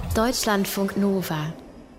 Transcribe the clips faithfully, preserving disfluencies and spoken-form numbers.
Deutschlandfunk Nova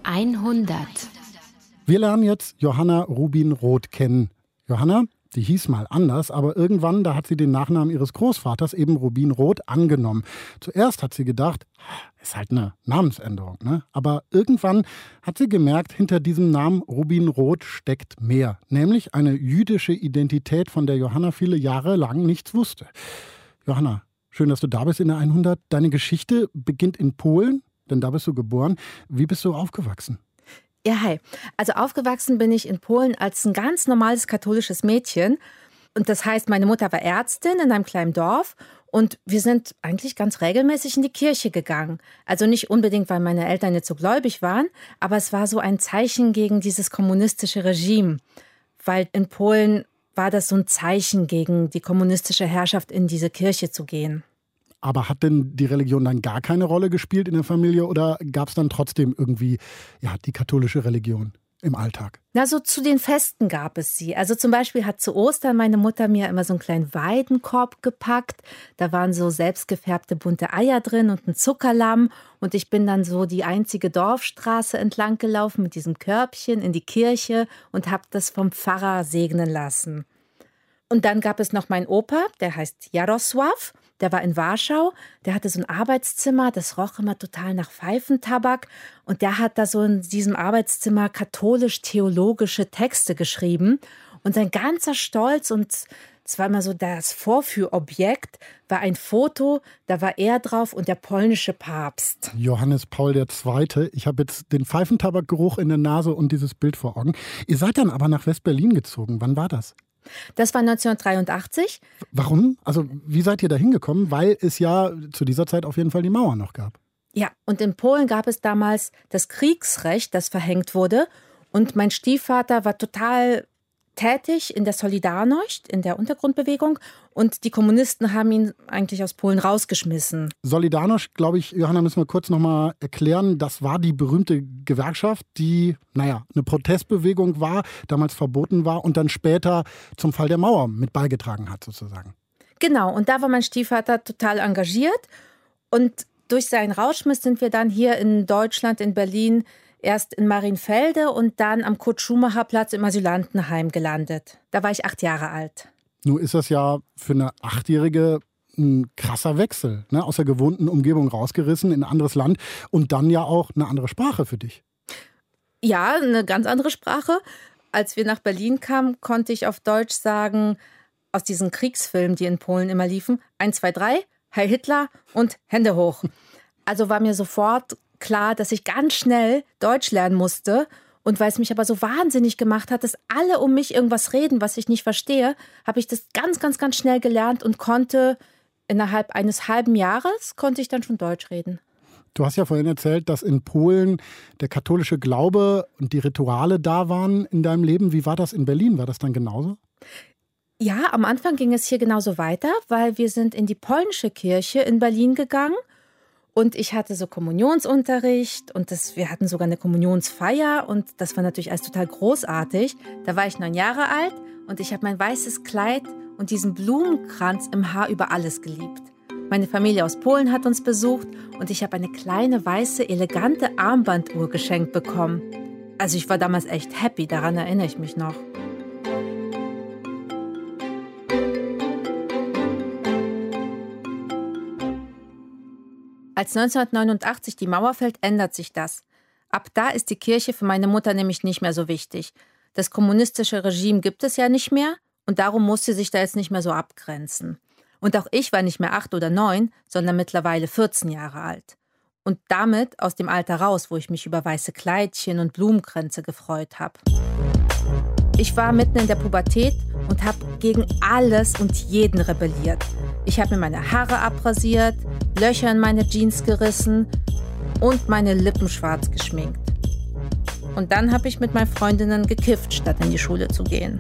hundert. Wir lernen jetzt Johanna Rubin-Roth kennen. Johanna, die hieß mal anders, aber irgendwann, da hat sie den Nachnamen ihres Großvaters, eben Rubin-Roth, angenommen. Zuerst hat sie gedacht, ist halt eine Namensänderung, ne? Aber irgendwann hat sie gemerkt, hinter diesem Namen Rubin-Roth steckt mehr. Nämlich eine jüdische Identität, von der Johanna viele Jahre lang nichts wusste. Johanna, schön, dass du da bist in der hundert. Deine Geschichte beginnt in Polen, denn da bist du geboren. Wie bist du aufgewachsen? Ja, hi. Also aufgewachsen bin ich in Polen als ein ganz normales katholisches Mädchen. Und das heißt, meine Mutter war Ärztin in einem kleinen Dorf. Und wir sind eigentlich ganz regelmäßig in die Kirche gegangen. Also nicht unbedingt, weil meine Eltern jetzt so gläubig waren, aber es war so ein Zeichen gegen dieses kommunistische Regime. Weil in Polen war das so ein Zeichen gegen die kommunistische Herrschaft, in diese Kirche zu gehen. Aber hat denn die Religion dann gar keine Rolle gespielt in der Familie oder gab es dann trotzdem irgendwie ja, die katholische Religion im Alltag? Na, so zu den Festen gab es sie. Also zum Beispiel hat zu Ostern meine Mutter mir immer so einen kleinen Weidenkorb gepackt. Da waren so selbstgefärbte bunte Eier drin und ein Zuckerlamm. Und ich bin dann so die einzige Dorfstraße entlang gelaufen mit diesem Körbchen in die Kirche und habe das vom Pfarrer segnen lassen. Und dann gab es noch meinen Opa, der heißt Jarosław. Der war in Warschau, der hatte so ein Arbeitszimmer, das roch immer total nach Pfeifentabak. Und der hat da so in diesem Arbeitszimmer katholisch-theologische Texte geschrieben. Und sein ganzer Stolz, und es war immer so das Vorführobjekt, war ein Foto, da war er drauf und der polnische Papst. Johannes Paul der Zweite. Ich habe jetzt den Pfeifentabakgeruch in der Nase und dieses Bild vor Augen. Ihr seid dann aber nach West-Berlin gezogen. Wann war das? Das war neunzehnhundertdreiundachtzig. Warum? Also wie seid ihr da hingekommen? Weil es ja zu dieser Zeit auf jeden Fall die Mauer noch gab. Ja, und in Polen gab es damals das Kriegsrecht, das verhängt wurde. Und mein Stiefvater war total tätig in der Solidarność, in der Untergrundbewegung. Und die Kommunisten haben ihn eigentlich aus Polen rausgeschmissen. Solidarność, glaube ich, Johanna, müssen wir kurz noch mal erklären. Das war die berühmte Gewerkschaft, die, naja, eine Protestbewegung war, damals verboten war und dann später zum Fall der Mauer mit beigetragen hat, sozusagen. Genau, und da war mein Stiefvater total engagiert. Und durch seinen Rausschmiss sind wir dann hier in Deutschland, in Berlin, erst in Marienfelde und dann am Kurt-Schumacher-Platz im Asylantenheim gelandet. Da war ich acht Jahre alt. Nun ist das ja für eine Achtjährige ein krasser Wechsel, ne? Aus der gewohnten Umgebung rausgerissen in ein anderes Land und dann ja auch eine andere Sprache für dich. Ja, eine ganz andere Sprache. Als wir nach Berlin kamen, konnte ich auf Deutsch sagen, aus diesen Kriegsfilmen, die in Polen immer liefen, eins, zwei, drei, Heil Hitler und Hände hoch. Also war mir sofort klar, dass ich ganz schnell Deutsch lernen musste. Und weil es mich aber so wahnsinnig gemacht hat, dass alle um mich irgendwas reden, was ich nicht verstehe, habe ich das ganz, ganz, ganz schnell gelernt und konnte innerhalb eines halben Jahres konnte ich dann schon Deutsch reden. Du hast ja vorhin erzählt, dass in Polen der katholische Glaube und die Rituale da waren in deinem Leben. Wie war das in Berlin? War das dann genauso? Ja, am Anfang ging es hier genauso weiter, weil wir sind in die polnische Kirche in Berlin gegangen. Und ich hatte so Kommunionsunterricht und das, wir hatten sogar eine Kommunionsfeier und das war natürlich alles total großartig. Da war ich neun Jahre alt und ich habe mein weißes Kleid und diesen Blumenkranz im Haar über alles geliebt. Meine Familie aus Polen hat uns besucht und ich habe eine kleine, weiße, elegante Armbanduhr geschenkt bekommen. Also ich war damals echt happy, daran erinnere ich mich noch. Als neunzehnhundertneunundachtzig die Mauer fällt, ändert sich das. Ab da ist die Kirche für meine Mutter nämlich nicht mehr so wichtig. Das kommunistische Regime gibt es ja nicht mehr und darum muss sie sich da jetzt nicht mehr so abgrenzen. Und auch ich war nicht mehr acht oder neun, sondern mittlerweile vierzehn Jahre alt. Und damit aus dem Alter raus, wo ich mich über weiße Kleidchen und Blumenkränze gefreut habe. Ich war mitten in der Pubertät und habe gegen alles und jeden rebelliert. Ich habe mir meine Haare abrasiert, Löcher in meine Jeans gerissen und meine Lippen schwarz geschminkt. Und dann habe ich mit meinen Freundinnen gekifft, statt in die Schule zu gehen.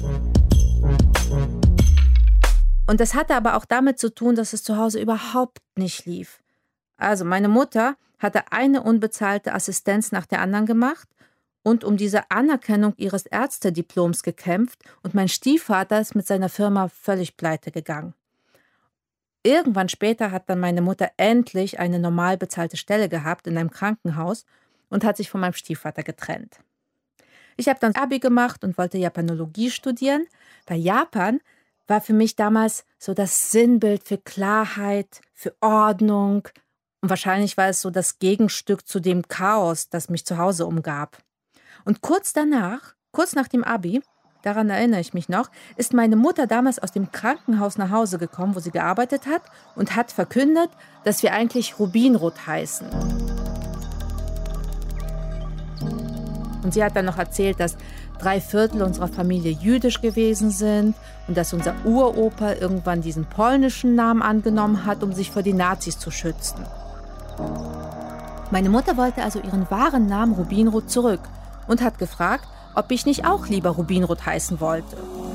Und das hatte aber auch damit zu tun, dass es zu Hause überhaupt nicht lief. Also meine Mutter hatte eine unbezahlte Assistenz nach der anderen gemacht und um diese Anerkennung ihres Ärztediploms gekämpft und mein Stiefvater ist mit seiner Firma völlig pleite gegangen. irgendwann später hat dann meine Mutter endlich eine normal bezahlte Stelle gehabt in einem Krankenhaus und hat sich von meinem Stiefvater getrennt. Ich habe dann Abi gemacht und wollte Japanologie studieren. Bei Japan war für mich damals so das Sinnbild für Klarheit, für Ordnung. Und wahrscheinlich war es so das Gegenstück zu dem Chaos, das mich zu Hause umgab. Und kurz danach, kurz nach dem Abi, daran erinnere ich mich noch, ist meine Mutter damals aus dem Krankenhaus nach Hause gekommen, wo sie gearbeitet hat, und hat verkündet, dass wir eigentlich Rubinrot heißen. Und sie hat dann noch erzählt, dass drei Viertel unserer Familie jüdisch gewesen sind und dass unser Uropa irgendwann diesen polnischen Namen angenommen hat, um sich vor den Nazis zu schützen. Meine Mutter wollte also ihren wahren Namen Rubinrot zurück und hat gefragt, ob ich nicht auch lieber Rubinrot heißen wollte.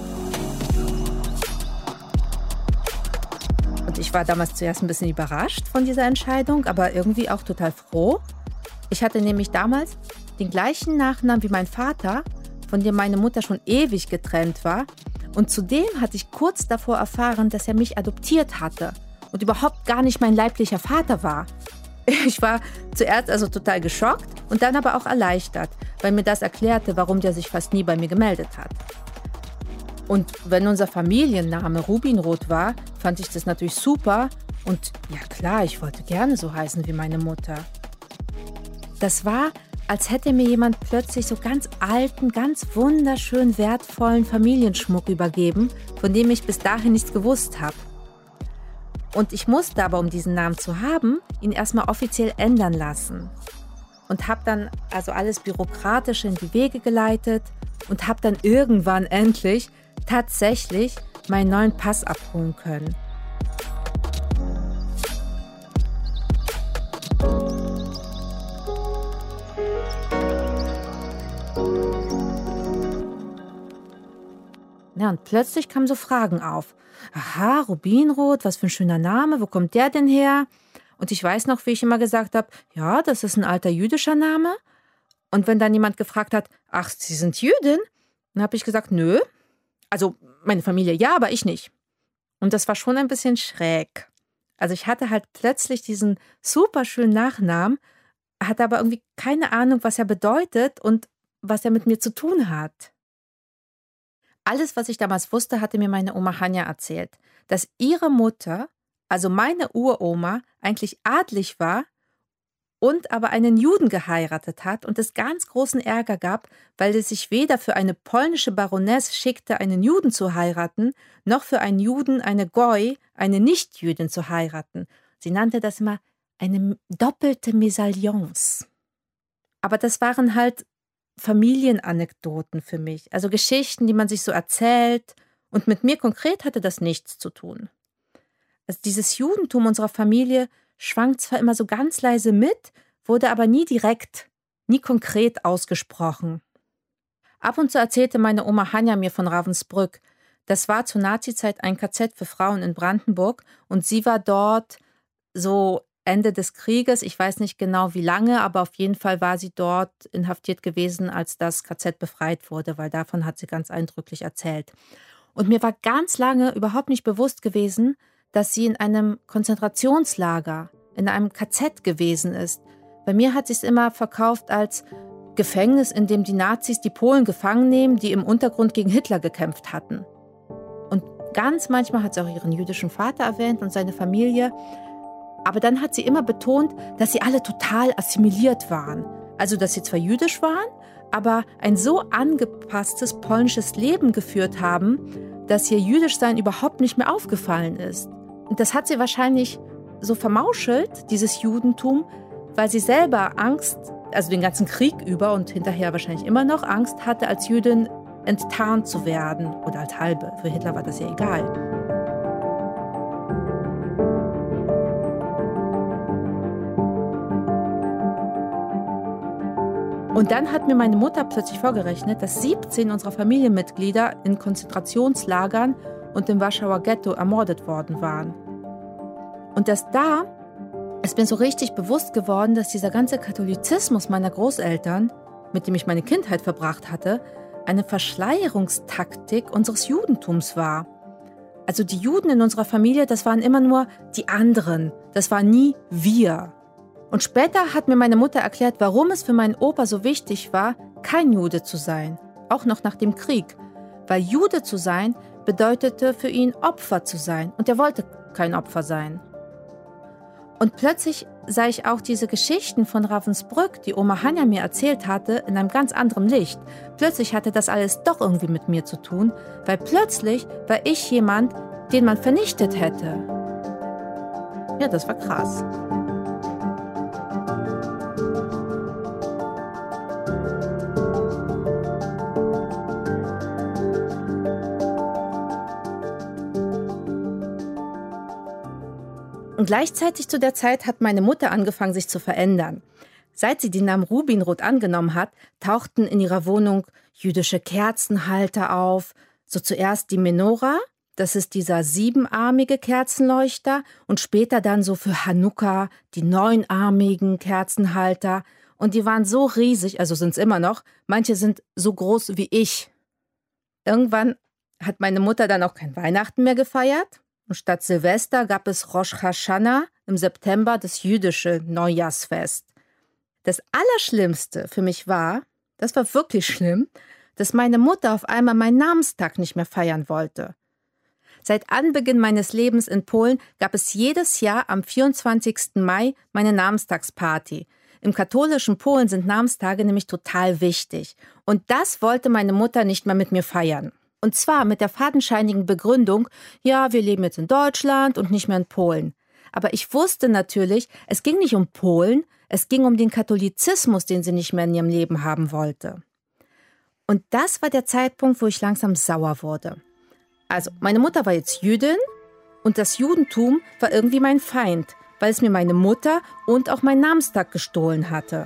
Und ich war damals zuerst ein bisschen überrascht von dieser Entscheidung, aber irgendwie auch total froh. Ich hatte nämlich damals den gleichen Nachnamen wie mein Vater, von dem meine Mutter schon ewig getrennt war. Und zudem hatte ich kurz davor erfahren, dass er mich adoptiert hatte und überhaupt gar nicht mein leiblicher Vater war. Ich war zuerst also total geschockt und dann aber auch erleichtert, weil mir das erklärte, warum der sich fast nie bei mir gemeldet hat. Und wenn unser Familienname Rubinrot war, fand ich das natürlich super. Und ja klar, ich wollte gerne so heißen wie meine Mutter. Das war, als hätte mir jemand plötzlich so ganz alten, ganz wunderschön wertvollen Familienschmuck übergeben, von dem ich bis dahin nichts gewusst habe. Und ich musste aber, um diesen Namen zu haben, ihn erstmal offiziell ändern lassen. Und habe dann also alles Bürokratische in die Wege geleitet und habe dann irgendwann endlich tatsächlich meinen neuen Pass abholen können. Ja, und plötzlich kamen so Fragen auf. Aha, Rubinrot, was für ein schöner Name, wo kommt der denn her? Und ich weiß noch, wie ich immer gesagt habe, ja, das ist ein alter jüdischer Name. Und wenn dann jemand gefragt hat, ach, Sie sind Jüdin? Dann habe ich gesagt, nö. Also meine Familie ja, aber ich nicht. Und das war schon ein bisschen schräg. Also ich hatte halt plötzlich diesen super schönen Nachnamen, hatte aber irgendwie keine Ahnung, was er bedeutet und was er mit mir zu tun hat. Alles, was ich damals wusste, hatte mir meine Oma Hanja erzählt, dass ihre Mutter, also meine Uroma, eigentlich adlig war und aber einen Juden geheiratet hat und es ganz großen Ärger gab, weil es sich weder für eine polnische Baroness schickte, einen Juden zu heiraten, noch für einen Juden, eine Goi, eine Nichtjüdin zu heiraten. Sie nannte das immer eine doppelte Mesalliance. Aber das waren halt Familienanekdoten für mich, also Geschichten, die man sich so erzählt, und mit mir konkret hatte das nichts zu tun. Also dieses Judentum unserer Familie schwang zwar immer so ganz leise mit, wurde aber nie direkt, nie konkret ausgesprochen. Ab und zu erzählte meine Oma Hanja mir von Ravensbrück. Das war zur Nazizeit ein K Z für Frauen in Brandenburg und sie war dort so Ende des Krieges, ich weiß nicht genau wie lange, aber auf jeden Fall war sie dort inhaftiert gewesen, als das K Z befreit wurde, weil davon hat sie ganz eindrücklich erzählt. Und mir war ganz lange überhaupt nicht bewusst gewesen, dass sie in einem Konzentrationslager, in einem K Z gewesen ist. Bei mir hat sie es immer verkauft als Gefängnis, in dem die Nazis die Polen gefangen nehmen, die im Untergrund gegen Hitler gekämpft hatten. Und ganz manchmal hat sie auch ihren jüdischen Vater erwähnt und seine Familie. Aber dann hat sie immer betont, dass sie alle total assimiliert waren. Also, dass sie zwar jüdisch waren, aber ein so angepasstes polnisches Leben geführt haben, dass ihr Jüdischsein überhaupt nicht mehr aufgefallen ist. Und das hat sie wahrscheinlich so vermauschelt, dieses Judentum, weil sie selber Angst, also den ganzen Krieg über und hinterher wahrscheinlich immer noch Angst hatte, als Jüdin enttarnt zu werden oder als Halbe. Für Hitler war das ja egal. Und dann hat mir meine Mutter plötzlich vorgerechnet, dass siebzehn unserer Familienmitglieder in Konzentrationslagern und im Warschauer Ghetto ermordet worden waren. Und dass da ist mir so richtig bewusst geworden, dass dieser ganze Katholizismus meiner Großeltern, mit dem ich meine Kindheit verbracht hatte, eine Verschleierungstaktik unseres Judentums war. Also die Juden in unserer Familie, das waren immer nur die anderen. Das war nie wir. Und später hat mir meine Mutter erklärt, warum es für meinen Opa so wichtig war, kein Jude zu sein. Auch noch nach dem Krieg. Weil Jude zu sein bedeutete für ihn Opfer zu sein. Und er wollte kein Opfer sein. Und plötzlich sah ich auch diese Geschichten von Ravensbrück, die Oma Hanja mir erzählt hatte, in einem ganz anderen Licht. Plötzlich hatte das alles doch irgendwie mit mir zu tun, weil plötzlich war ich jemand, den man vernichtet hätte. Ja, das war krass. Und gleichzeitig zu der Zeit hat meine Mutter angefangen, sich zu verändern. Seit sie den Namen Rubinroth angenommen hat, tauchten in ihrer Wohnung jüdische Kerzenhalter auf. So zuerst die Menora, das ist dieser siebenarmige Kerzenleuchter, und später dann so für Hanukkah die neunarmigen Kerzenhalter. Und die waren so riesig, also sind es immer noch, manche sind so groß wie ich. Irgendwann hat meine Mutter dann auch kein Weihnachten mehr gefeiert. Und statt Silvester gab es Rosh Hashanah im September, das jüdische Neujahrsfest. Das Allerschlimmste für mich war, das war wirklich schlimm, dass meine Mutter auf einmal meinen Namenstag nicht mehr feiern wollte. Seit Anbeginn meines Lebens in Polen gab es jedes Jahr am vierundzwanzigsten Mai meine Namenstagsparty. Im katholischen Polen sind Namenstage nämlich total wichtig. Und das wollte meine Mutter nicht mehr mit mir feiern. Und zwar mit der fadenscheinigen Begründung, ja, wir leben jetzt in Deutschland und nicht mehr in Polen. Aber ich wusste natürlich, es ging nicht um Polen, es ging um den Katholizismus, den sie nicht mehr in ihrem Leben haben wollte. Und das war der Zeitpunkt, wo ich langsam sauer wurde. Also, meine Mutter war jetzt Jüdin und das Judentum war irgendwie mein Feind, weil es mir meine Mutter und auch meinen Namenstag gestohlen hatte.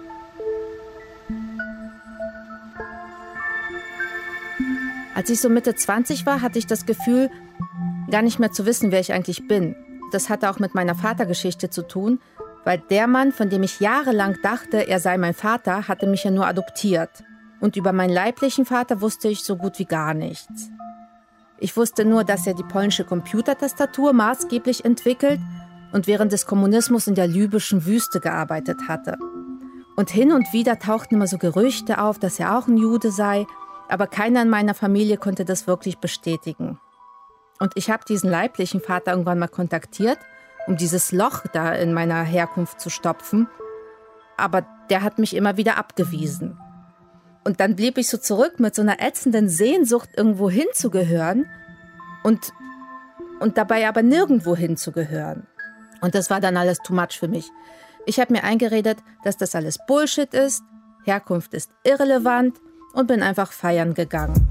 Als ich so Mitte zwanzig war, hatte ich das Gefühl, gar nicht mehr zu wissen, wer ich eigentlich bin. Das hatte auch mit meiner Vatergeschichte zu tun, weil der Mann, von dem ich jahrelang dachte, er sei mein Vater, hatte mich ja nur adoptiert. Und über meinen leiblichen Vater wusste ich so gut wie gar nichts. Ich wusste nur, dass er die polnische Computertastatur maßgeblich entwickelt und während des Kommunismus in der libyschen Wüste gearbeitet hatte. Und hin und wieder tauchten immer so Gerüchte auf, dass er auch ein Jude sei, aber keiner in meiner Familie konnte das wirklich bestätigen. Und ich habe diesen leiblichen Vater irgendwann mal kontaktiert, um dieses Loch da in meiner Herkunft zu stopfen. Aber der hat mich immer wieder abgewiesen. Und dann blieb ich so zurück mit so einer ätzenden Sehnsucht, irgendwo hinzugehören und, und dabei aber nirgendwo hinzugehören. Und das war dann alles too much für mich. Ich habe mir eingeredet, dass das alles Bullshit ist, Herkunft ist irrelevant und bin einfach feiern gegangen.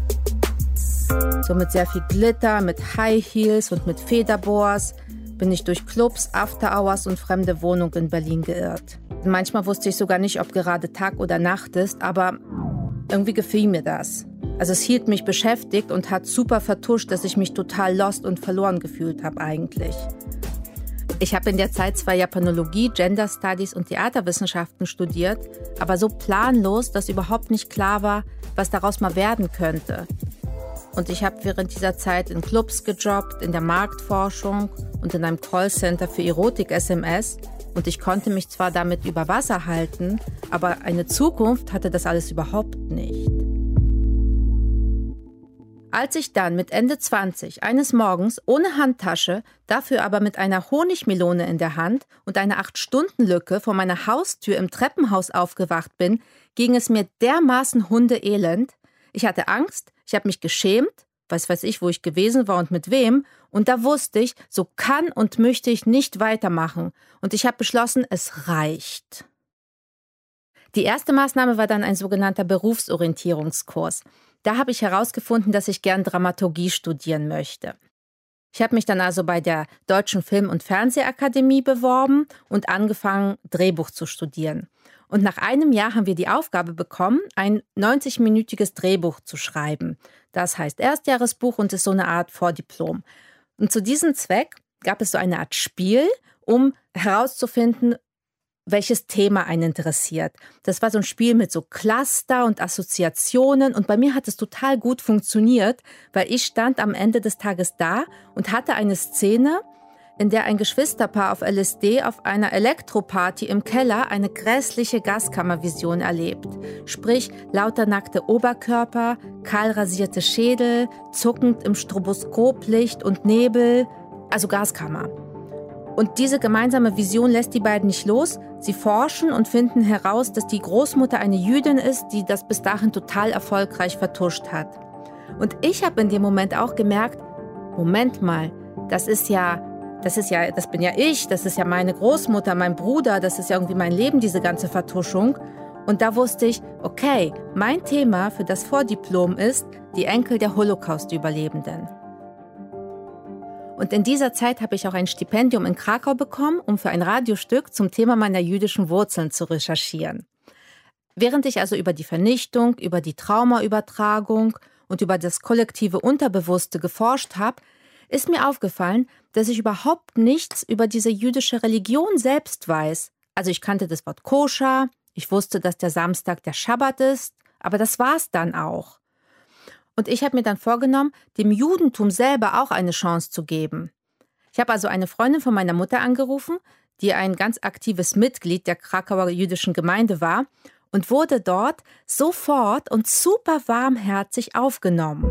So mit sehr viel Glitter, mit High Heels und mit Federboas bin ich durch Clubs, After-Hours und fremde Wohnungen in Berlin geirrt. Manchmal wusste ich sogar nicht, ob gerade Tag oder Nacht ist, aber irgendwie gefiel mir das. Also es hielt mich beschäftigt und hat super vertuscht, dass ich mich total lost und verloren gefühlt habe eigentlich. Ich habe in der Zeit zwar Japanologie, Gender Studies und Theaterwissenschaften studiert, aber so planlos, dass überhaupt nicht klar war, was daraus mal werden könnte. Und ich habe während dieser Zeit in Clubs gejobbt, in der Marktforschung und in einem Callcenter für Erotik-S M S. Und ich konnte mich zwar damit über Wasser halten, aber eine Zukunft hatte das alles überhaupt nicht. Als ich dann mit Ende zwanzig eines Morgens ohne Handtasche, dafür aber mit einer Honigmelone in der Hand und einer acht-Stunden-Lücke vor meiner Haustür im Treppenhaus aufgewacht bin, ging es mir dermaßen hundeelend. Ich hatte Angst, ich habe mich geschämt, was weiß ich, wo ich gewesen war und mit wem. Und da wusste ich, so kann und möchte ich nicht weitermachen. Und ich habe beschlossen, es reicht. Die erste Maßnahme war dann ein sogenannter Berufsorientierungskurs. Da habe ich herausgefunden, dass ich gern Dramaturgie studieren möchte. Ich habe mich dann also bei der Deutschen Film- und Fernsehakademie beworben und angefangen, Drehbuch zu studieren. Und nach einem Jahr haben wir die Aufgabe bekommen, ein neunzig-minütiges Drehbuch zu schreiben. Das heißt Erstjahresbuch und ist so eine Art Vordiplom. Und zu diesem Zweck gab es so eine Art Spiel, um herauszufinden, welches Thema einen interessiert. Das war so ein Spiel mit so Cluster und Assoziationen und bei mir hat es total gut funktioniert, weil ich stand am Ende des Tages da und hatte eine Szene, in der ein Geschwisterpaar auf L S D auf einer Elektroparty im Keller eine grässliche Gaskammervision erlebt. Sprich, lauter nackte Oberkörper, kahl rasierte Schädel, zuckend im Stroboskoplicht und Nebel, also Gaskammer. Und diese gemeinsame Vision lässt die beiden nicht los. Sie forschen und finden heraus, dass die Großmutter eine Jüdin ist, die das bis dahin total erfolgreich vertuscht hat. Und ich habe in dem Moment auch gemerkt, Moment mal, das ist ja Das ist ja, das bin ja ich, das ist ja meine Großmutter, mein Bruder, das ist ja irgendwie mein Leben, diese ganze Vertuschung. Und da wusste ich, okay, mein Thema für das Vordiplom ist die Enkel der Holocaust-Überlebenden. Und in dieser Zeit habe ich auch ein Stipendium in Krakau bekommen, um für ein Radiostück zum Thema meiner jüdischen Wurzeln zu recherchieren. Während ich also über die Vernichtung, über die Traumaübertragung und über das kollektive Unterbewusste geforscht habe, ist mir aufgefallen, dass ich überhaupt nichts über diese jüdische Religion selbst weiß. Also ich kannte das Wort Koscher, ich wusste, dass der Samstag der Schabbat ist, aber das war's dann auch. Und ich habe mir dann vorgenommen, dem Judentum selber auch eine Chance zu geben. Ich habe also eine Freundin von meiner Mutter angerufen, die ein ganz aktives Mitglied der Krakauer jüdischen Gemeinde war und wurde dort sofort und super warmherzig aufgenommen.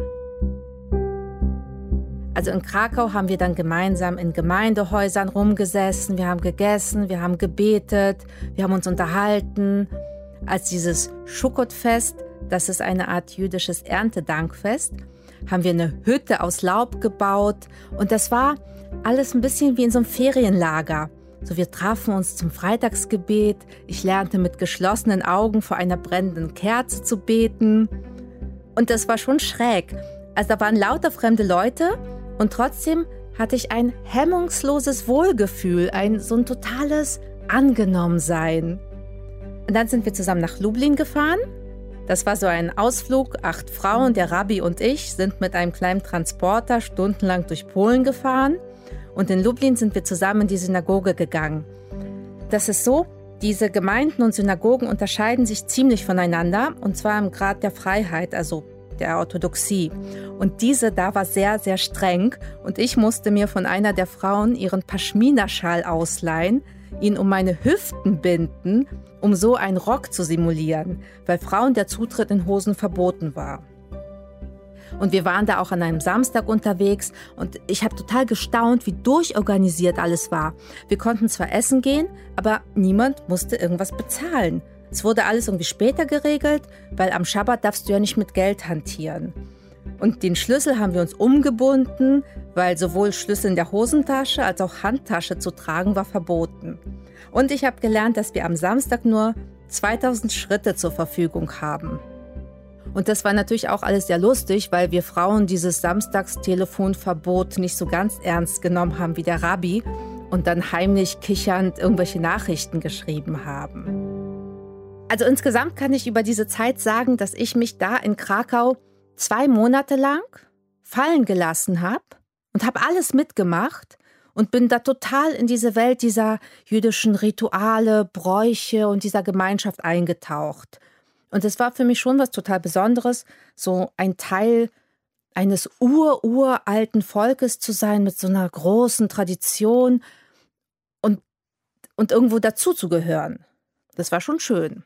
Also in Krakau haben wir dann gemeinsam in Gemeindehäusern rumgesessen, wir haben gegessen, wir haben gebetet, wir haben uns unterhalten. Als dieses Sukkot-Fest, das ist eine Art jüdisches Erntedankfest, haben wir eine Hütte aus Laub gebaut und das war alles ein bisschen wie in so einem Ferienlager. So, wir trafen uns zum Freitagsgebet, ich lernte mit geschlossenen Augen vor einer brennenden Kerze zu beten und das war schon schräg. Also da waren lauter fremde Leute und trotzdem hatte ich ein hemmungsloses Wohlgefühl, ein so ein totales Angenommensein. Und dann sind wir zusammen nach Lublin gefahren. Das war so ein Ausflug, acht Frauen, der Rabbi und ich sind mit einem kleinen Transporter stundenlang durch Polen gefahren. Und in Lublin sind wir zusammen in die Synagoge gegangen. Das ist so, diese Gemeinden und Synagogen unterscheiden sich ziemlich voneinander, und zwar im Grad der Freiheit, also der Orthodoxie. Und diese da war sehr, sehr streng. Und ich musste mir von einer der Frauen ihren Paschmina-Schal ausleihen, ihn um meine Hüften binden, um so einen Rock zu simulieren, weil Frauen der Zutritt in Hosen verboten war. Und wir waren da auch an einem Samstag unterwegs und ich habe total gestaunt, wie durchorganisiert alles war. Wir konnten zwar essen gehen, aber niemand musste irgendwas bezahlen. Es wurde alles irgendwie später geregelt, weil am Schabbat darfst du ja nicht mit Geld hantieren. Und den Schlüssel haben wir uns umgebunden, weil sowohl Schlüssel in der Hosentasche als auch Handtasche zu tragen war verboten. Und ich habe gelernt, dass wir am Samstag nur zweitausend Schritte zur Verfügung haben. Und das war natürlich auch alles sehr lustig, weil wir Frauen dieses Samstagstelefonverbot nicht so ganz ernst genommen haben wie der Rabbi und dann heimlich kichernd irgendwelche Nachrichten geschrieben haben. Also insgesamt kann ich über diese Zeit sagen, dass ich mich da in Krakau zwei Monate lang fallen gelassen habe und habe alles mitgemacht und bin da total in diese Welt dieser jüdischen Rituale, Bräuche und dieser Gemeinschaft eingetaucht. Und es war für mich schon was total Besonderes, so ein Teil eines ur-uralten Volkes zu sein mit so einer großen Tradition und, und irgendwo dazuzugehören. Das war schon schön.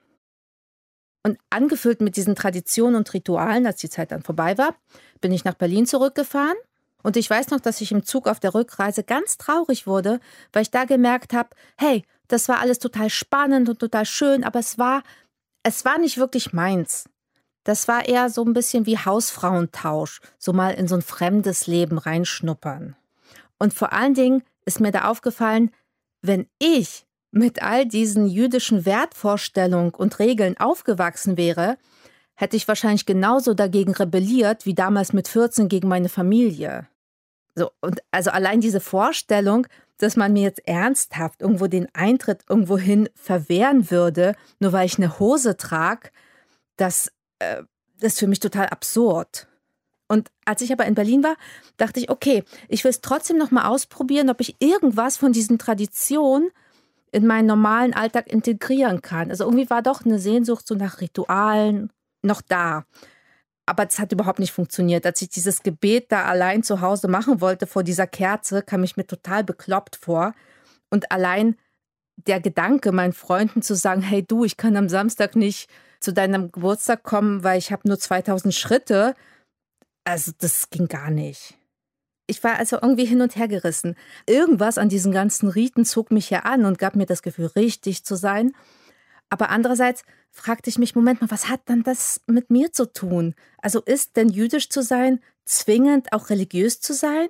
Und angefüllt mit diesen Traditionen und Ritualen, als die Zeit dann vorbei war, bin ich nach Berlin zurückgefahren. Und ich weiß noch, dass ich im Zug auf der Rückreise ganz traurig wurde, weil ich da gemerkt habe, hey, das war alles total spannend und total schön, aber es war, es war nicht wirklich meins. Das war eher so ein bisschen wie Hausfrauentausch, so mal in so ein fremdes Leben reinschnuppern. Und vor allen Dingen ist mir da aufgefallen, wenn ich mit all diesen jüdischen Wertvorstellungen und Regeln aufgewachsen wäre, hätte ich wahrscheinlich genauso dagegen rebelliert wie damals mit vierzehn gegen meine Familie. So, und also allein diese Vorstellung, dass man mir jetzt ernsthaft irgendwo den Eintritt irgendwohin verwehren würde, nur weil ich eine Hose trage, das, äh, das ist für mich total absurd. Und als ich aber in Berlin war, dachte ich, okay, ich will es trotzdem noch mal ausprobieren, ob ich irgendwas von diesen Traditionen in meinen normalen Alltag integrieren kann. Also irgendwie war doch eine Sehnsucht so nach Ritualen noch da. Aber es hat überhaupt nicht funktioniert. Als ich dieses Gebet da allein zu Hause machen wollte vor dieser Kerze, kam ich mir total bekloppt vor. Und allein der Gedanke, meinen Freunden zu sagen, hey du, ich kann am Samstag nicht zu deinem Geburtstag kommen, weil ich habe nur zweitausend Schritte. Also das ging gar nicht. Ich war also irgendwie hin und her gerissen. Irgendwas an diesen ganzen Riten zog mich ja an und gab mir das Gefühl, richtig zu sein. Aber andererseits fragte ich mich, Moment mal, was hat dann das mit mir zu tun? Also ist denn jüdisch zu sein zwingend auch religiös zu sein?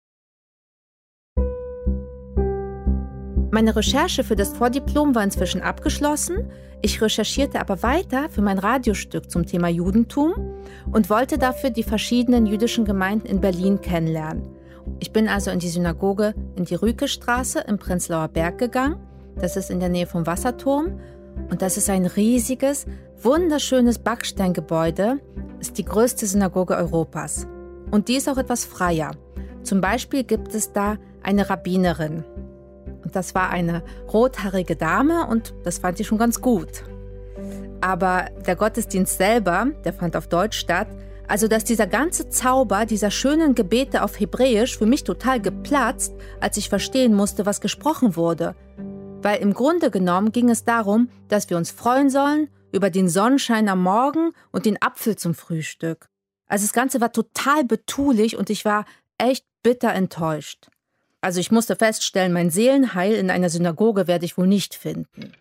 Meine Recherche für das Vordiplom war inzwischen abgeschlossen. Ich recherchierte aber weiter für mein Radiostück zum Thema Judentum und wollte dafür die verschiedenen jüdischen Gemeinden in Berlin kennenlernen. Ich bin also in die Synagoge in die Rükestraße im Prenzlauer Berg gegangen. Das ist in der Nähe vom Wasserturm. Und das ist ein riesiges, wunderschönes Backsteingebäude. Ist die größte Synagoge Europas. Und die ist auch etwas freier. Zum Beispiel gibt es da eine Rabbinerin. Und das war eine rothaarige Dame und das fand ich schon ganz gut. Aber der Gottesdienst selber, der fand auf Deutsch statt. Also dass dieser ganze Zauber dieser schönen Gebete auf Hebräisch für mich total geplatzt, als ich verstehen musste, was gesprochen wurde. Weil im Grunde genommen ging es darum, dass wir uns freuen sollen über den Sonnenschein am Morgen und den Apfel zum Frühstück. Also das Ganze war total betulich und ich war echt bitter enttäuscht. Also ich musste feststellen, mein Seelenheil in einer Synagoge werde ich wohl nicht finden.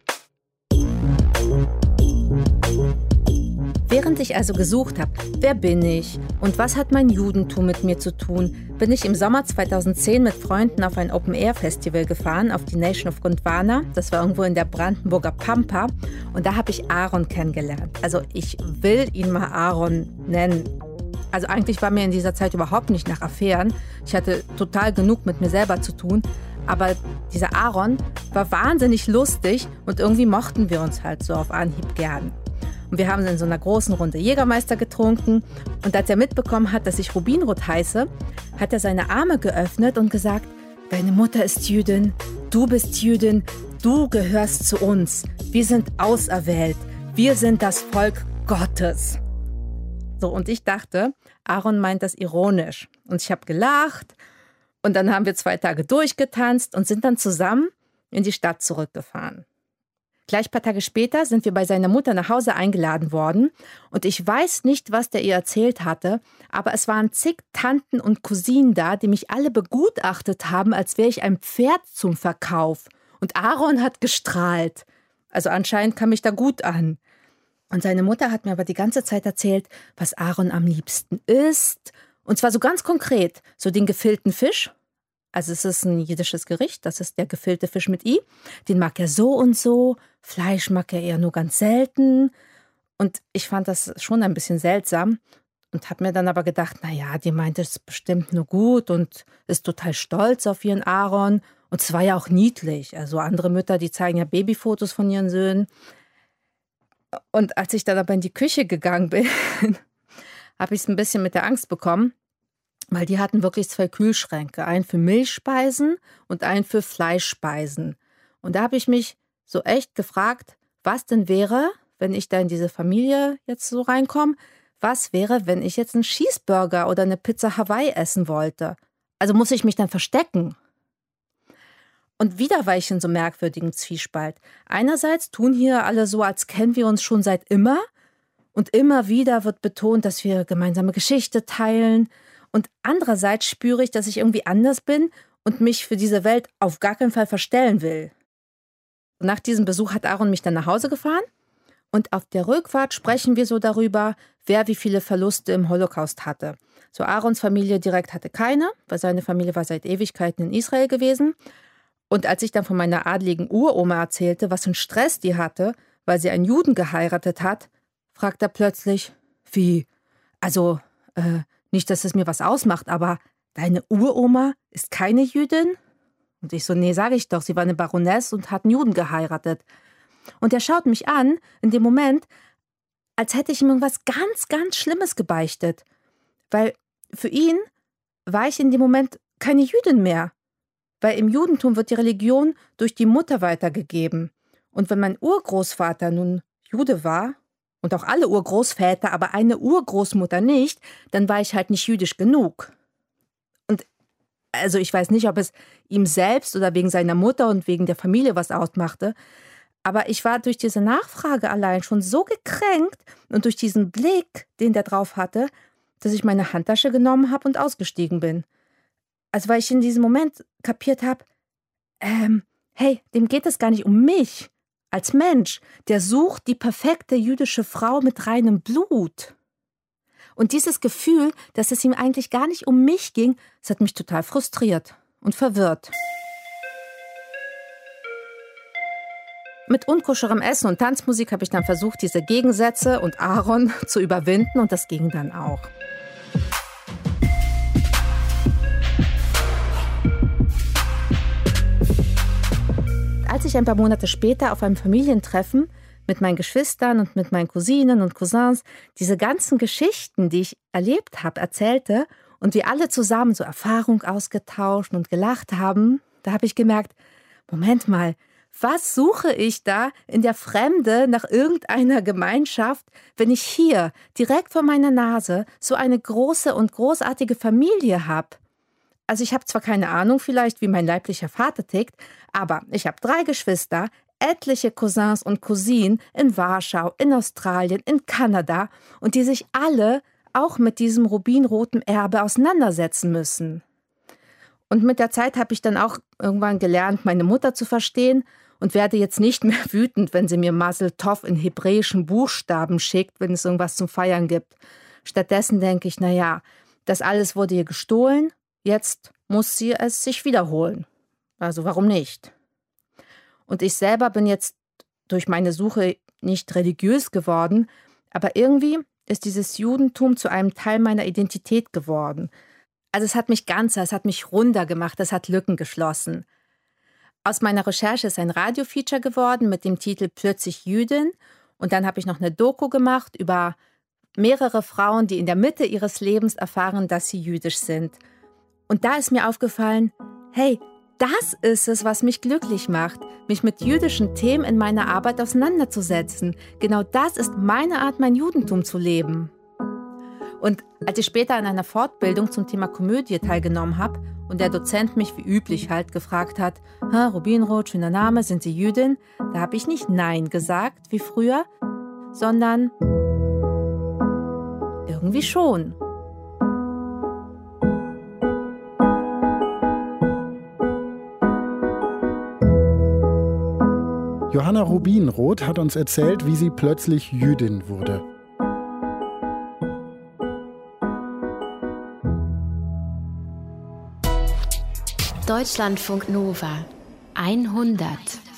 Während ich also gesucht habe, wer bin ich und was hat mein Judentum mit mir zu tun, bin ich im Sommer zweitausendzehn mit Freunden auf ein Open-Air-Festival gefahren, auf die Nation of Gondwana. Das war irgendwo in der Brandenburger Pampa. Und da habe ich Aaron kennengelernt. Also ich will ihn mal Aaron nennen. Also eigentlich war mir in dieser Zeit überhaupt nicht nach Affären. Ich hatte total genug mit mir selber zu tun. Aber dieser Aaron war wahnsinnig lustig und irgendwie mochten wir uns halt so auf Anhieb gern. Und wir haben in so einer großen Runde Jägermeister getrunken. Und als er mitbekommen hat, dass ich Rubinrot heiße, hat er seine Arme geöffnet und gesagt, deine Mutter ist Jüdin, du bist Jüdin, du gehörst zu uns. Wir sind auserwählt, wir sind das Volk Gottes. So, und ich dachte, Aaron meint das ironisch. Und ich habe gelacht und dann haben wir zwei Tage durchgetanzt und sind dann zusammen in die Stadt zurückgefahren. Gleich ein paar Tage später sind wir bei seiner Mutter nach Hause eingeladen worden und ich weiß nicht, was der ihr erzählt hatte, aber es waren zig Tanten und Cousinen da, die mich alle begutachtet haben, als wäre ich ein Pferd zum Verkauf. Und Aaron hat gestrahlt. Also anscheinend kam ich da gut an. Und seine Mutter hat mir aber die ganze Zeit erzählt, was Aaron am liebsten isst. Und zwar so ganz konkret, so den gefüllten Fisch. Also es ist ein jiddisches Gericht, das ist der gefüllte Fisch mit I. Den mag er so und so, Fleisch mag er eher nur ganz selten. Und ich fand das schon ein bisschen seltsam und habe mir dann aber gedacht, naja, die meint es bestimmt nur gut und ist total stolz auf ihren Aaron. Und es war ja auch niedlich. Also andere Mütter, die zeigen ja Babyfotos von ihren Söhnen. Und als ich dann aber in die Küche gegangen bin, habe ich es ein bisschen mit der Angst bekommen, weil die hatten wirklich zwei Kühlschränke, einen für Milchspeisen und einen für Fleischspeisen. Und da habe ich mich so echt gefragt, was denn wäre, wenn ich da in diese Familie jetzt so reinkomme, was wäre, wenn ich jetzt einen Cheeseburger oder eine Pizza Hawaii essen wollte? Also muss ich mich dann verstecken? Und wieder war ich in so einem merkwürdigen Zwiespalt. Einerseits tun hier alle so, als kennen wir uns schon seit immer. Und immer wieder wird betont, dass wir gemeinsame Geschichte teilen. Und andererseits spüre ich, dass ich irgendwie anders bin und mich für diese Welt auf gar keinen Fall verstellen will. Nach diesem Besuch hat Aaron mich dann nach Hause gefahren. Und auf der Rückfahrt sprechen wir so darüber, wer wie viele Verluste im Holocaust hatte. So Aarons Familie direkt hatte keine, weil seine Familie war seit Ewigkeiten in Israel gewesen. Und als ich dann von meiner adligen Uroma erzählte, was für einen Stress die hatte, weil sie einen Juden geheiratet hat, fragt er plötzlich, wie, also, äh, nicht, dass es mir was ausmacht, aber deine Uroma ist keine Jüdin? Und ich so, nee, sage ich doch, sie war eine Baroness und hat einen Juden geheiratet. Und er schaut mich an, in dem Moment, als hätte ich ihm irgendwas ganz, ganz Schlimmes gebeichtet. Weil für ihn war ich in dem Moment keine Jüdin mehr. Weil im Judentum wird die Religion durch die Mutter weitergegeben. Und wenn mein Urgroßvater nun Jude war, und auch alle Urgroßväter, aber eine Urgroßmutter nicht, dann war ich halt nicht jüdisch genug. Und also ich weiß nicht, ob es ihm selbst oder wegen seiner Mutter und wegen der Familie was ausmachte, aber ich war durch diese Nachfrage allein schon so gekränkt und durch diesen Blick, den der drauf hatte, dass ich meine Handtasche genommen habe und ausgestiegen bin. Also weil ich in diesem Moment kapiert habe, ähm, hey, dem geht es gar nicht um mich als Mensch. Der sucht die perfekte jüdische Frau mit reinem Blut. Und dieses Gefühl, dass es ihm eigentlich gar nicht um mich ging, das hat mich total frustriert und verwirrt. Mit unkoscherem Essen und Tanzmusik habe ich dann versucht, diese Gegensätze und Aaron zu überwinden und das ging dann auch. Als ich ein paar Monate später auf einem Familientreffen mit meinen Geschwistern und mit meinen Cousinen und Cousins diese ganzen Geschichten, die ich erlebt habe, erzählte und wir alle zusammen so Erfahrung ausgetauscht und gelacht haben, da habe ich gemerkt, Moment mal, was suche ich da in der Fremde nach irgendeiner Gemeinschaft, wenn ich hier direkt vor meiner Nase so eine große und großartige Familie habe? Also ich habe zwar keine Ahnung vielleicht, wie mein leiblicher Vater tickt, aber ich habe drei Geschwister, etliche Cousins und Cousinen in Warschau, in Australien, in Kanada und die sich alle auch mit diesem rubinroten Erbe auseinandersetzen müssen. Und mit der Zeit habe ich dann auch irgendwann gelernt, meine Mutter zu verstehen und werde jetzt nicht mehr wütend, wenn sie mir Mazel Tov in hebräischen Buchstaben schickt, wenn es irgendwas zum Feiern gibt. Stattdessen denke ich, naja, das alles wurde ihr gestohlen, jetzt muss sie es sich wiederholen. Also warum nicht? Und ich selber bin jetzt durch meine Suche nicht religiös geworden, aber irgendwie ist dieses Judentum zu einem Teil meiner Identität geworden. Also es hat mich ganzer, es hat mich runder gemacht, es hat Lücken geschlossen. Aus meiner Recherche ist ein Radiofeature geworden mit dem Titel Plötzlich Jüdin. Und dann habe ich noch eine Doku gemacht über mehrere Frauen, die in der Mitte ihres Lebens erfahren, dass sie jüdisch sind. Und da ist mir aufgefallen, hey, das ist es, was mich glücklich macht, mich mit jüdischen Themen in meiner Arbeit auseinanderzusetzen. Genau das ist meine Art, mein Judentum zu leben. Und als ich später an einer Fortbildung zum Thema Komödie teilgenommen habe und der Dozent mich wie üblich halt gefragt hat, Rubinroth, schöner Name, sind Sie Jüdin? Da habe ich nicht Nein gesagt, wie früher, sondern irgendwie schon. Johanna Rubinroth hat uns erzählt, wie sie plötzlich Jüdin wurde. Deutschlandfunk Nova hundert.